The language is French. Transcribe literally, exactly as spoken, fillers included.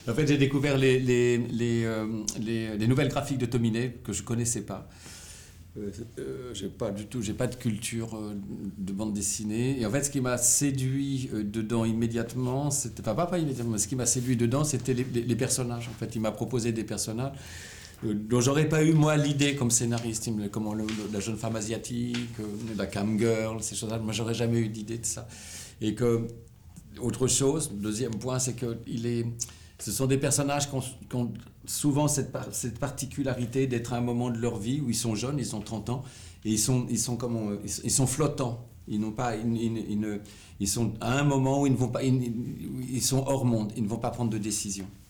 En fait, j'ai découvert les, les, les, euh, les, les nouvelles graphiques de Tominet que je ne connaissais pas. Euh, euh, j'ai pas du tout, j'ai pas de culture euh, de bande dessinée. Et en fait, ce qui m'a séduit euh, dedans immédiatement, c'était enfin, pas, pas immédiatement, mais ce qui m'a séduit dedans, c'était les, les, les personnages. En fait, il m'a proposé des personnages euh, dont j'aurais pas eu moi l'idée comme scénariste, comme le, le, la jeune femme asiatique, euh, la cam girl, ces choses-là. Moi, j'aurais jamais eu d'idée de ça. Et que autre chose, deuxième point, c'est que il est ce sont des personnages qui ont, qui ont souvent cette, cette particularité d'être à un moment de leur vie où ils sont jeunes, ils ont trente ans, et ils sont, ils sont, comment, ils, ils sont flottants. Ils, n'ont pas, ils, ils, ils, ils sont à un moment où ils, ne vont pas, ils, ils sont hors monde, ils ne vont pas prendre de décision.